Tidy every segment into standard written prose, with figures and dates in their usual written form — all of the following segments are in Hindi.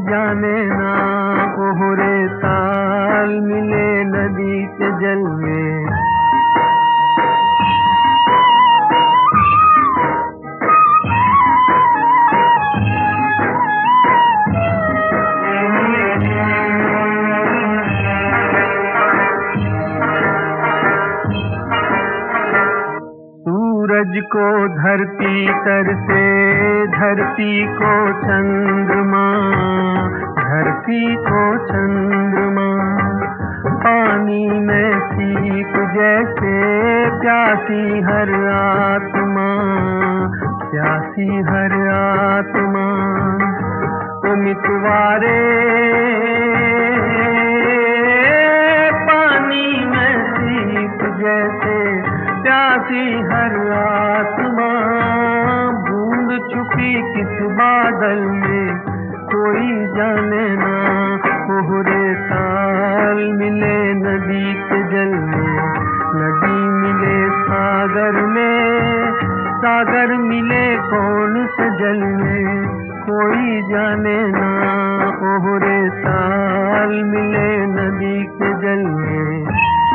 जाने ना ओहरे ताल मिले नदी के जल में। सूरज को धरती तर से, धरती को चंद्रमा, धरती को चंद्रमा, पानी में सीप जैसे प्यासी हर आत्मा, प्यासी हर आत्मा। ओ मितवारे पानी में सीप जैसे प्यासी हर आत्मा, बूंद छुपी किस बादल में कोई जाने ना ओहरे ताल मिले नदी के जल में। नदी मिले सागर में, सागर मिले कौन से जल में कोई जाने ना ओहरे ताल मिले नदी के जल में।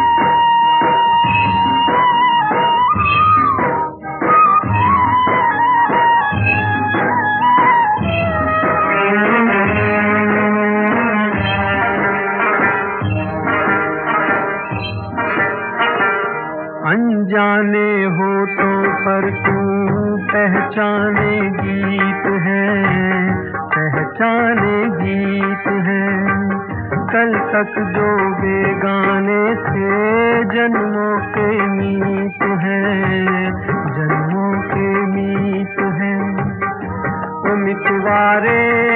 अनजाने होठों पर तू पहचाने गीत है, पहचाने गीत है। कल तक जो बेगाने थे जन्मों के मीत हैं, जन्मों के मीत हैं। ओ मितवारे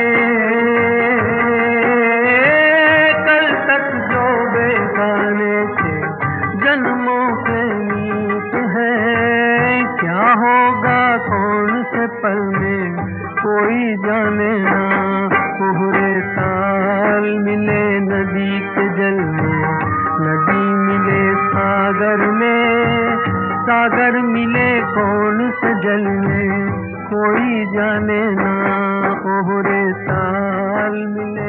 कल तक जो बेगाने थे जन्मों के मीत है। क्या होगा कौन से पल में कोई जाने ना ओहरे ताल मिले नदी के जल में। नदी मिले सागर में, सागर मिले कौन से जल में कोई जाने ना ओहरे ताल मिले।